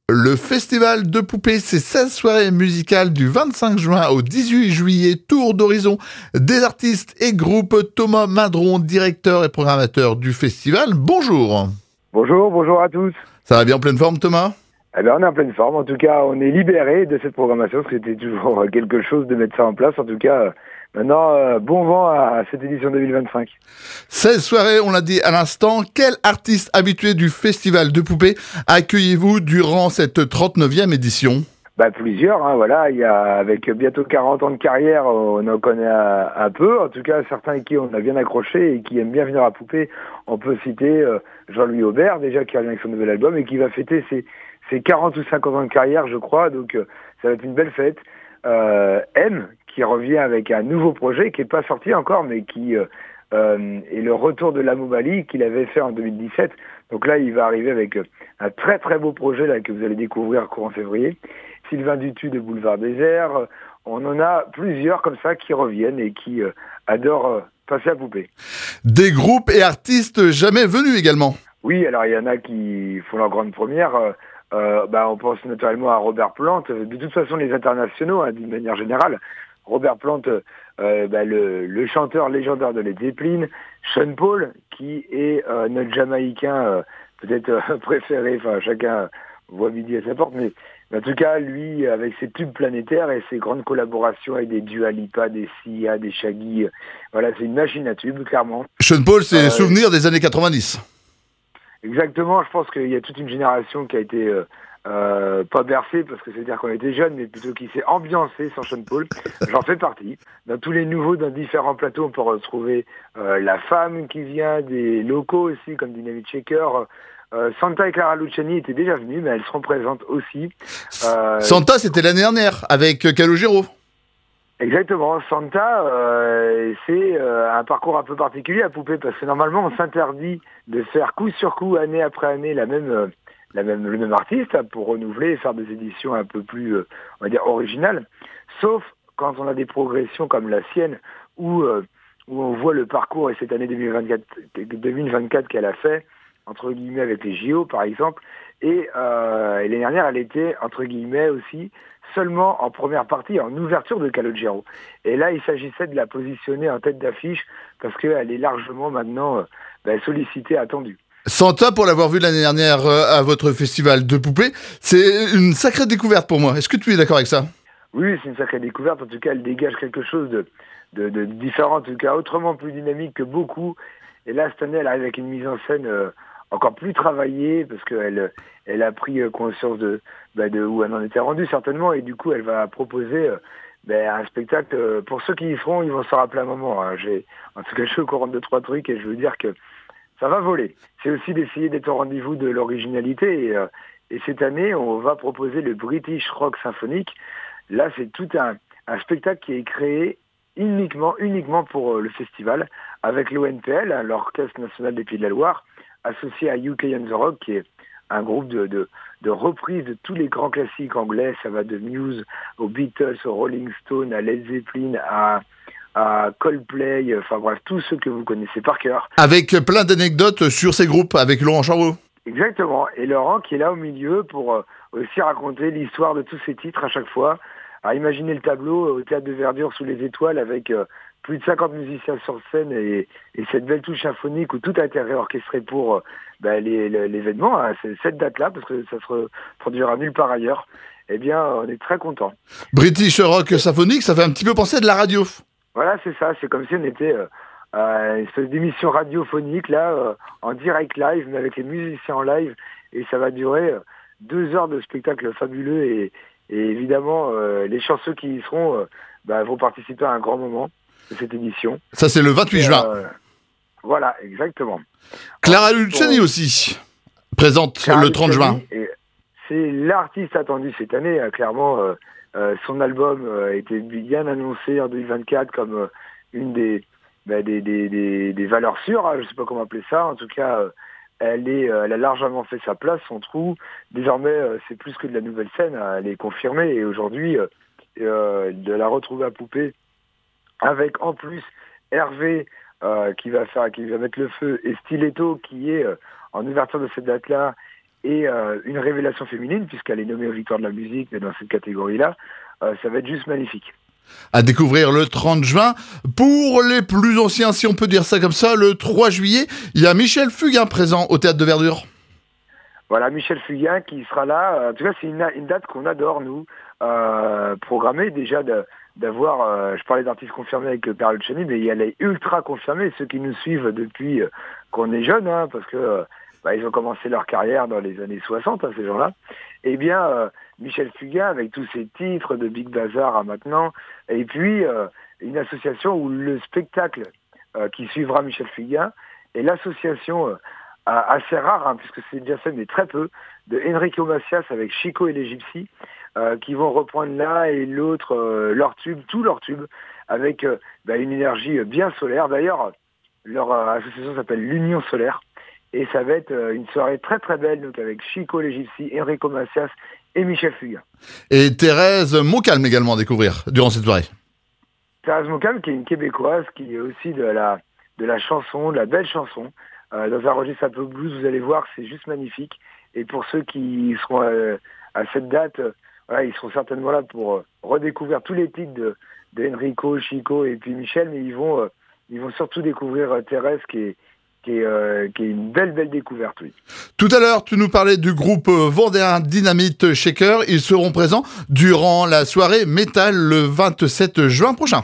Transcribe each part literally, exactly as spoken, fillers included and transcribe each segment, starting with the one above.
Le festival de poupées, c'est seize soirées musicales du vingt-cinq juin au dix-huit juillet, tour d'horizon des artistes et groupes. Thomas Madron, directeur et programmateur du festival. Bonjour. Bonjour, bonjour à tous. Ça va bien en pleine forme, Thomas ? Eh bien, on est en pleine forme. En tout cas, on est libéré de cette programmation. C'était toujours quelque chose de mettre ça en place. En tout cas, maintenant, euh, bon vent à cette édition deux mille vingt-cinq. seize soirées, on l'a dit à l'instant. Quel artiste habitué du festival de poupées accueillez-vous durant cette trente-neuvième édition ? Bah, plusieurs, hein, voilà. Il y a, avec bientôt quarante ans de carrière, on en connaît un, un peu. En tout cas, certains avec qui on a bien accroché et qui aiment bien venir à Poupées. On peut citer euh, Jean-Louis Aubert, déjà, qui revient avec son nouvel album et qui va fêter ses, ses quarante ou cinquante ans de carrière, je crois. Donc, euh, ça va être une belle fête. Euh, M, qui revient avec un nouveau projet qui n'est pas sorti encore, mais qui euh, euh, est le retour de la Mobali qu'il avait fait en deux mille dix-sept. Donc là, il va arriver avec un très très beau projet là que vous allez découvrir courant février. Sylvain Dutu de Boulevard Désert. On en a plusieurs comme ça qui reviennent et qui euh, adorent euh, passer à Poupées. Des groupes et artistes jamais venus également. Oui, alors il y en a qui font leur grande première. Euh, euh, bah, on pense naturellement à Robert Plant. De toute façon, les internationaux, hein, d'une manière générale. Robert Plant, euh, bah, le, le chanteur légendaire de Led Zeppelin. Sean Paul, qui est euh, notre Jamaïcain euh, peut-être euh, préféré. Enfin, chacun voit midi à sa porte, mais en tout cas, lui, avec ses tubes planétaires et ses grandes collaborations avec des Dua Lipa, des Sia, des Shaggy, voilà, c'est une machine à tubes, clairement. Sean Paul, c'est Euh, souvenir des années quatre-vingt-dix. Exactement, je pense qu'il y a toute une génération qui a été euh, euh, pas bercée, parce que c'est-à-dire qu'on était jeunes, mais plutôt qui s'est ambiancée sur Sean Paul. J'en fais partie. Dans tous les nouveaux, dans différents plateaux, on peut retrouver euh, La Femme qui vient, des locaux aussi, comme Dynamite Shaker. Euh, Santa et Clara Luciani étaient déjà venues, mais elles seront présentes aussi. Euh, Santa, c'était l'année dernière, avec Calogero. Exactement. Santa, euh, c'est euh, un parcours un peu particulier à Poupées, parce que normalement, on s'interdit de faire coup sur coup, année après année, la même, euh, la même, le même artiste, hein, pour renouveler et faire des éditions un peu plus, euh, on va dire, originales. Sauf quand on a des progressions comme la sienne, où, euh, où on voit le parcours, et cette année deux mille vingt-quatre, deux mille vingt-quatre qu'elle a fait, entre guillemets avec les J O par exemple, et, euh, et l'année dernière elle était entre guillemets aussi seulement en première partie, en ouverture de Calogero. Et là il s'agissait de la positionner en tête d'affiche parce qu'elle est largement maintenant euh, ben, sollicitée, attendue. Santa, pour l'avoir vu l'année dernière euh, à votre festival de poupées, c'est une sacrée découverte pour moi. Est-ce que tu es d'accord avec ça ? Oui, c'est une sacrée découverte. En tout cas, elle dégage quelque chose de, de, de différent, en tout cas autrement plus dynamique que beaucoup. Et là, cette année, elle arrive avec une mise en scène euh, encore plus travaillée, parce qu'elle elle a pris conscience de, bah, de où elle en était rendue certainement, et du coup elle va proposer euh, bah, un spectacle. Euh, pour ceux qui y seront, ils vont s'en rappeler un moment. Hein. J'ai, en tout cas, je suis au courant de trois trucs et je veux dire que ça va voler. C'est aussi d'essayer d'être au rendez-vous de l'originalité, et, euh, et cette année, on va proposer le British Rock Symphonique. Là, c'est tout un, un spectacle qui est créé uniquement, uniquement pour euh, le festival, avec l'O N P L, hein, l'Orchestre National des Pays de la Loire, associé à U K and the Rock, qui est un groupe de, de, de reprises de tous les grands classiques anglais. Ça va de Muse aux Beatles, aux Rolling Stones, à Led Zeppelin, à, à Coldplay, enfin bref, tous ceux que vous connaissez par cœur. Avec plein d'anecdotes sur ces groupes, avec Laurent Charlot. Exactement. Et Laurent qui est là au milieu pour euh, aussi raconter l'histoire de tous ces titres à chaque fois. À imaginer le tableau au Théâtre de Verdure sous les étoiles avec euh, plus de cinquante musiciens sur scène et, et cette belle touche symphonique où tout a été réorchestré pour euh, bah, les, les, l'événement, hein, c'est cette date-là, parce que ça se reproduira nulle part ailleurs. Eh bien, on est très contents. British Rock Symphonique, ça fait un petit peu penser à de la radio. Voilà, c'est ça. C'est comme si on était euh, euh, une espèce d'émission radiophonique, là, euh, en direct live, mais avec les musiciens en live. Et ça va durer euh, deux heures de spectacle fabuleux. Et, et évidemment, euh, les chanceux qui y seront euh, bah, vont participer à un grand moment de cette édition. Ça, c'est le vingt-huit juin. Euh, voilà, exactement. Clara Luciani aussi, présente Clara le trente juin. C'est l'artiste attendu cette année, hein, clairement. Euh, euh, son album euh, a été bien annoncé en deux mille vingt-quatre comme euh, une des, bah, des, des, des, des valeurs sûres, hein, je ne sais pas comment appeler ça. En tout cas, euh, elle, est, euh, elle a largement fait sa place, son trou. Désormais, euh, c'est plus que de la nouvelle scène, hein, elle est confirmée. Et aujourd'hui, euh, euh, de la retrouver à Poupées, avec en plus Hervé euh, qui va faire, qui va mettre le feu, et Stiletto qui est euh, en ouverture de cette date-là et euh, une révélation féminine, puisqu'elle est nommée aux Victoires de la musique dans cette catégorie-là. Euh, ça va être juste magnifique. À découvrir le trente juin. Pour les plus anciens, si on peut dire ça comme ça, le trois juillet, il y a Michel Fugain présent au Théâtre de Verdure. Voilà, Michel Fugain qui sera là. En tout cas, c'est une, une date qu'on adore, nous, euh, programmer déjà de, d'avoir, euh, je parlais d'artistes confirmés avec euh, Père Luciani, mais elle est ultra confirmée, ceux qui nous suivent depuis euh, qu'on est jeunes, hein, parce que euh, bah, ils ont commencé leur carrière dans les années soixante, hein, ces gens-là. Eh bien, euh, Michel Fugain, avec tous ses titres de Big Bazar à maintenant, et puis euh, une association où le spectacle euh, qui suivra Michel Fugain est l'association euh, assez rare, hein, puisque c'est déjà fait, mais très peu, de Enrico Macias avec Chico et les Gypsies, euh, qui vont reprendre l'un et l'autre euh, leur tube, tous leurs tubes, avec euh, bah, une énergie bien solaire. D'ailleurs, leur euh, association s'appelle l'Union Solaire, et ça va être euh, une soirée très très belle, donc avec Chico et les Gypsies, Enrico Macias et Michel Fugain. Et Thérèse Montcalm également à découvrir durant cette soirée. Thérèse Montcalm, qui est une Québécoise, qui est aussi de la, de la chanson, de la belle chanson, Euh, dans un registre un peu blues, vous allez voir, c'est juste magnifique. Et pour ceux qui seront euh, à cette date, euh, voilà, ils seront certainement là pour euh, redécouvrir tous les titres de, de Enrico, Chico et puis Michel, mais ils vont, euh, ils vont surtout découvrir euh, Thérèse, qui est, qui, est, euh, qui est une belle, belle découverte, oui. Tout à l'heure, tu nous parlais du groupe vendéen Dynamite Shaker. Ils seront présents durant la soirée métal le vingt-sept juin prochain.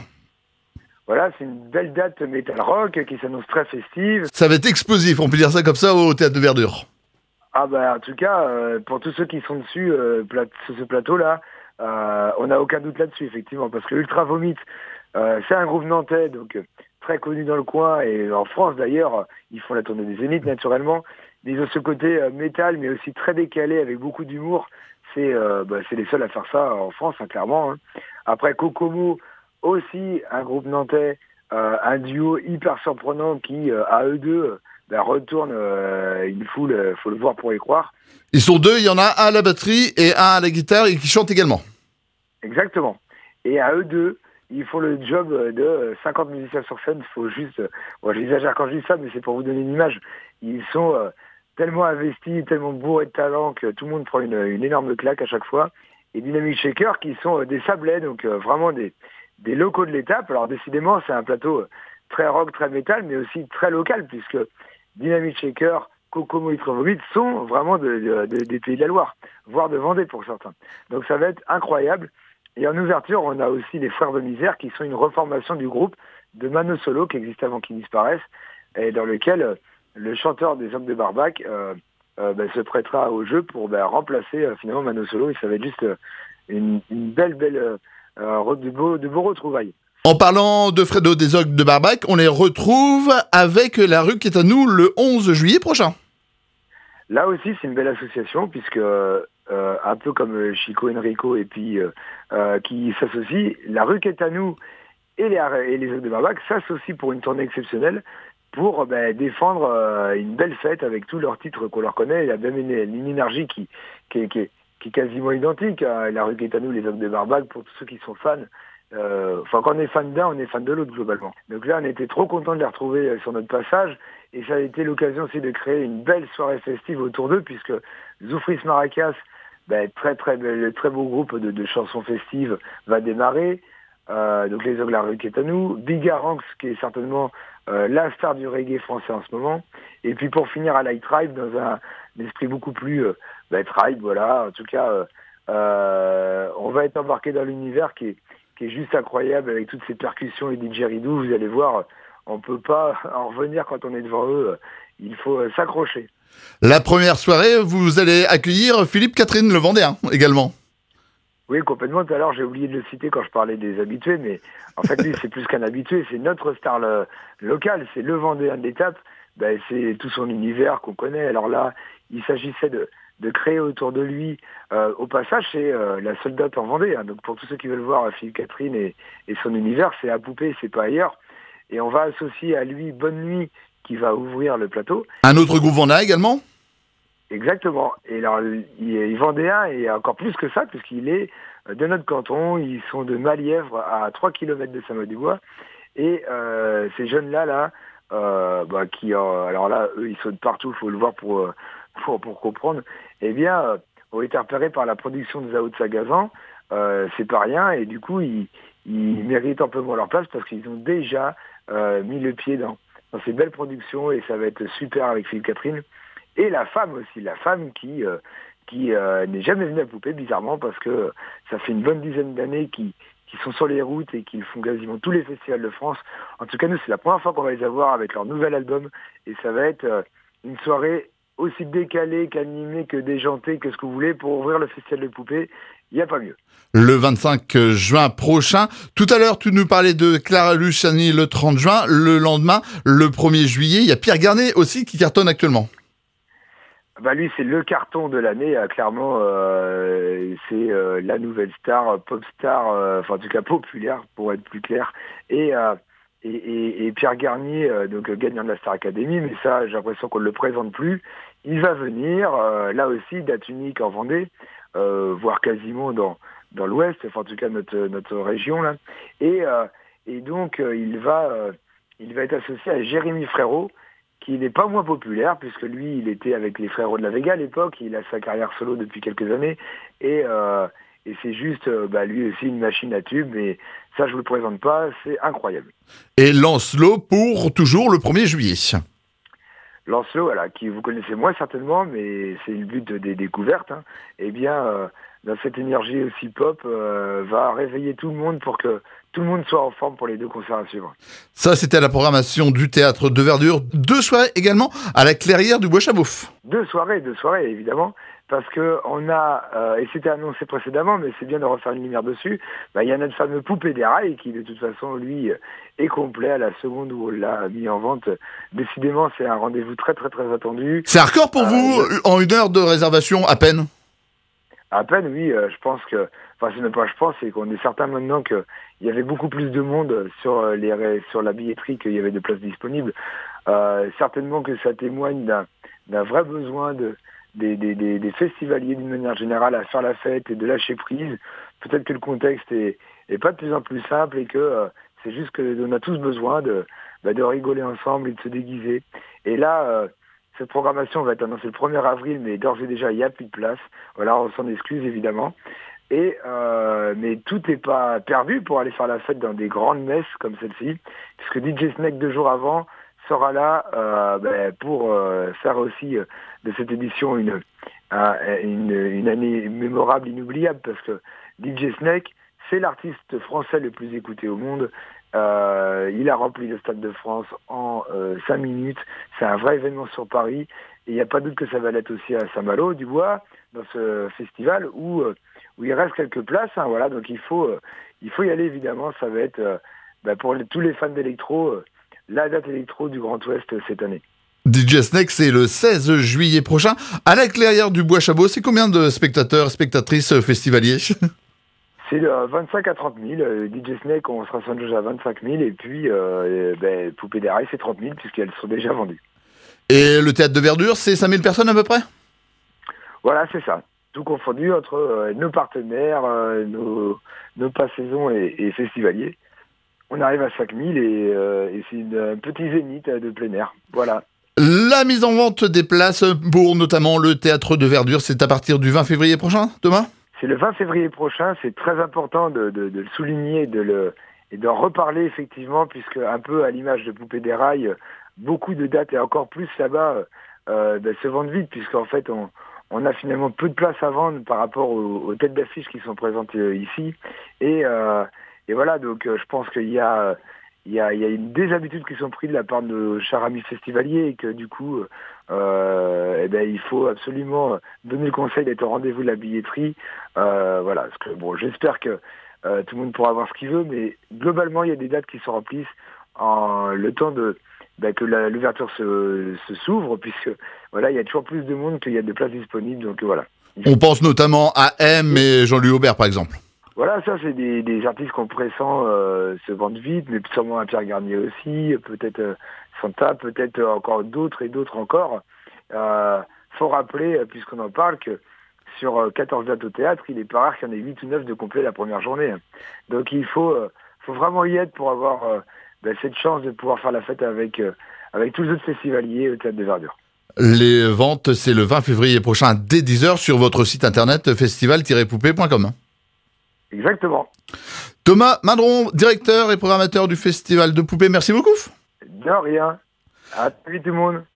Voilà, c'est une belle date metal rock qui s'annonce très festive. Ça va être explosif, on peut dire ça comme ça, au Théâtre de Verdure. Ah bah en tout cas, euh, pour tous ceux qui sont dessus, euh, pla- sur ce plateau-là, euh, on n'a aucun doute là-dessus, effectivement, parce que Ultra Vomit, euh, c'est un groupe nantais, donc euh, très connu dans le coin, et en France d'ailleurs, euh, ils font la tournée des Zéniths naturellement. Ils ont ce côté euh, métal, mais aussi très décalé, avec beaucoup d'humour. C'est euh, bah, c'est les seuls à faire ça en France, hein, clairement. Hein. Après Kokomo, aussi un groupe nantais, euh, un duo hyper surprenant qui, euh, à eux deux, euh, ben, retourne euh, une foule, euh, faut le voir pour y croire. Ils sont deux, il y en a un à la batterie et un à la guitare et qui chante également. Exactement. Et à eux deux, ils font le job de cinquante musiciens sur scène. Il faut juste, euh, bon, j'exagère quand je dis ça, mais c'est pour vous donner une image. Ils sont euh, tellement investis, tellement bourrés de talent que tout le monde prend une, une énorme claque à chaque fois. Et Dynamite Shaker qui sont euh, des sablés, donc euh, vraiment des des locaux de l'étape. Alors décidément, c'est un plateau très rock, très métal, mais aussi très local, puisque Dynamite Shaker, Kokomo, Ultra Vomit sont vraiment de, de, de, des Pays de la Loire, voire de Vendée pour certains. Donc ça va être incroyable. Et en ouverture, on a aussi les Frères de Misère, qui sont une reformation du groupe de Mano Solo, qui existe avant qu'ils disparaissent, et dans lequel euh, le chanteur des Hommes de Barbac euh, euh, ben, se prêtera au jeu pour ben, remplacer euh, finalement Mano Solo, et ça va être juste euh, une, une belle, belle... Euh, Euh, de, beaux, de beaux retrouvailles. En parlant de Fredo des Ogres de Barbac, on les retrouve avec La Rue qui est à nous le onze juillet prochain. Là aussi, c'est une belle association, puisque euh, un peu comme Chico Enrico et puis euh, euh, qui s'associent, La Rue qui est à nous et les, et les Ogres de Barbac s'associent pour une tournée exceptionnelle pour ben, défendre euh, une belle fête avec tous leurs titres qu'on leur connaît. Il y a même une, une énergie qui, qui, qui est qui est quasiment identique à La Rue qui est à nous, les Hommes de Barbac, pour tous ceux qui sont fans. Euh, enfin, quand on est fan d'un, on est fan de l'autre, globalement. Donc là, on était trop contents de les retrouver sur notre passage, et ça a été l'occasion aussi de créer une belle soirée festive autour d'eux, puisque Zoufris Maracas, ben, très très bel, très beau groupe de, de chansons festives, va démarrer. Euh, donc les Ogres, La Rue qui est à nous. Bigaranx, qui est certainement euh, la star du reggae français en ce moment. Et puis pour finir, à Light Tribe, dans un, un esprit beaucoup plus euh, bah, tribe, voilà. En tout cas, euh, euh, on va être embarqué dans l'univers qui est, qui est juste incroyable, avec toutes ces percussions et didgeridoo. Vous allez voir, on peut pas en revenir quand on est devant eux. Il faut euh, s'accrocher. La première soirée, vous allez accueillir Philippe Catherine le Vendéen également. Oui, complètement. Tout à l'heure, j'ai oublié de le citer quand je parlais des habitués, mais en fait, lui, c'est plus qu'un habitué, c'est notre star le, local, c'est le Vendéen de l'étape. Ben, c'est tout son univers qu'on connaît. Alors là, il s'agissait de, de créer autour de lui, euh, au passage, c'est euh, la soldate en Vendée. Hein. Donc pour tous ceux qui veulent voir Philippe Catherine et, et son univers, c'est à Poupée, c'est pas ailleurs. Et on va associer à lui Bonne Nuit, qui va ouvrir le plateau. Un autre groupe vendéen également ? Exactement. Et alors, il est vendéen et encore plus que ça, puisqu'il est de notre canton. Ils sont de Malièvre, à trois kilomètres de Saint-Maudubois. Et euh, ces jeunes-là, là, euh, bah, qui, euh, alors là, eux, ils sautent partout, il faut le voir pour, pour, pour comprendre. eh bien, euh, ont été repérés par la production de Zao de Sagazan. Euh, c'est pas rien, et du coup, ils, ils méritent amplement leur place parce qu'ils ont déjà euh, mis le pied dans, dans ces belles productions, et ça va être super avec Philippe Catherine. Et la femme aussi, la femme qui, euh, qui euh, n'est jamais venue à Poupée, bizarrement, parce que ça fait une bonne dizaine d'années qu'ils qui sont sur les routes et qu'ils font quasiment tous les festivals de France. En tout cas, nous, c'est la première fois qu'on va les avoir avec leur nouvel album, et ça va être euh, une soirée aussi décalée qu'animée, que déjantée, que ce que vous voulez, pour ouvrir le festival de Poupée. Il n'y a pas mieux. Le vingt-cinq juin prochain. Tout à l'heure, tu nous parlais de Clara Luciani le trente juin. Le lendemain, le premier juillet, il y a Pierre Garnier aussi qui cartonne actuellement. Bah lui, c'est le carton de l'année, euh, clairement. Euh, c'est euh, la nouvelle star, euh, pop star, euh, enfin en tout cas populaire, pour être plus clair. Et, euh, et, et, et Pierre Garnier, euh, donc euh, gagnant de la Star Academy, mais ça, j'ai l'impression qu'on ne le présente plus. Il va venir, euh, là aussi, date unique en Vendée, euh, voire quasiment dans dans l'Ouest, enfin en tout cas notre notre région là. Et euh, et donc euh, il va euh, il va être associé à Jérémy Frérot, qui n'est pas moins populaire, puisque lui, il était avec les Frérots de la Vega à l'époque, il a sa carrière solo depuis quelques années, et, euh, et c'est juste, euh, bah, lui aussi, une machine à tube, mais ça, je ne vous le présente pas, c'est incroyable. Et Lancelot pour toujours le premier juillet. Lancelot, voilà, qui vous connaissez moins certainement, mais c'est le but des découvertes, hein. Eh bien, euh, dans cette énergie aussi pop, euh, va réveiller tout le monde pour que tout le monde soit en forme pour les deux concerts à suivre. Ça, c'était la programmation du Théâtre de Verdure. Deux soirées également à la Clairière du Bois-Chabouf. Deux soirées, deux soirées, évidemment, parce que on a, euh, et c'était annoncé précédemment, mais c'est bien de refaire une lumière dessus, bah, il y a notre fameux Poupée des Rails qui, de toute façon, lui, est complet à la seconde où on l'a mis en vente. Décidément, c'est un rendez-vous très, très, très attendu. C'est un record pour euh, vous, je... en une heure de réservation, à peine? À peine, oui, euh, je pense que, enfin, c'est même pas je pense, c'est qu'on est certain maintenant qu'il y avait beaucoup plus de monde sur les sur la billetterie qu'il y avait de places disponibles. Euh, certainement que ça témoigne d'un d'un vrai besoin de des, des, des, des festivaliers d'une manière générale à faire la fête et de lâcher prise. Peut-être que le contexte est, est pas de plus en plus simple et que euh, c'est juste qu'on a tous besoin de, bah, de rigoler ensemble et de se déguiser. Et là, euh, cette programmation va être annoncée le premier avril, mais d'ores et déjà, il n'y a plus de place. Voilà, on s'en excuse évidemment. Et euh, mais tout n'est pas perdu pour aller faire la fête dans des grandes messes comme celle-ci, puisque D J Snake deux jours avant sera là euh, ben, pour euh, faire aussi euh, de cette édition une, euh, une, une année mémorable, inoubliable, parce que D J Snake, c'est l'artiste français le plus écouté au monde. Euh, il a rempli le Stade de France en euh, cinq minutes. C'est un vrai événement sur Paris. Et il n'y a pas de doute que ça va l'être aussi à Saint-Malo du Bois, dans ce festival où, euh, où il reste quelques places. Hein, voilà, donc il faut, euh, il faut y aller évidemment. Ça va être euh, bah, pour les, tous les fans d'électro, euh, la date électro du Grand Ouest euh, cette année. D J Snake, c'est le seize juillet prochain à la Clairière du Bois-Chabouf. C'est combien de spectateurs, spectatrices, festivaliers? C'est de vingt-cinq à trente mille. Euh, D J Snake, on sera sans doute à vingt-cinq mille. Et puis, euh, ben, Poupée des Rails, c'est trente mille puisqu'elles sont déjà vendues. Et le Théâtre de Verdure, c'est cinq mille personnes à peu près? Voilà, c'est ça. Tout confondu entre euh, nos partenaires, euh, nos, nos pas-saisons et, et festivaliers. On arrive à cinq mille et, euh, et c'est une, un petit zénith de plein air. Voilà. La mise en vente des places pour notamment le Théâtre de Verdure, c'est à partir du vingt février prochain, Thomas? C'est le vingt février prochain, c'est très important de, de, de le souligner de le, et d'en reparler effectivement, puisque un peu à l'image de Poupée des Rails, beaucoup de dates et encore plus là-bas euh, ben, se vendent vite, puisqu'en fait on, on a finalement peu de place à vendre par rapport aux, aux têtes d'affiche qui sont présentes euh, ici. Et, euh, et voilà, donc euh, je pense qu'il y a... Il y, a, il y a des habitudes qui sont prises de la part de nos chers amis festivaliers et que du coup, euh, eh ben, il faut absolument donner le conseil d'être au rendez-vous de la billetterie. Euh, voilà, parce que bon, j'espère que euh, tout le monde pourra avoir ce qu'il veut, mais globalement, il y a des dates qui se remplissent en le temps de ben, que la, l'ouverture se, se s'ouvre, puisque voilà, il y a toujours plus de monde qu'il y a de places disponibles. Donc voilà. On pense notamment à M et Jean-Louis Aubert, par exemple. Voilà, ça c'est des, des artistes qu'on pressent euh, se vendent vite, mais sûrement un Pierre Garnier aussi, peut-être euh, Santa, peut-être euh, encore d'autres et d'autres encore. Euh, faut rappeler, euh, puisqu'on en parle, que sur euh, quatorze dates au théâtre, il est pas rare qu'il y en ait huit ou neuf de complet la première journée. Donc il faut, euh, faut vraiment y être pour avoir euh, ben, cette chance de pouvoir faire la fête avec, euh, avec tous les autres festivaliers au Théâtre de Verdure. Les ventes, c'est le vingt février prochain dès dix heures sur votre site internet festival tiret poupée point com. Exactement. Thomas Madron, directeur et programmateur du Festival de Poupées, merci beaucoup. De rien. À très vite tout le monde.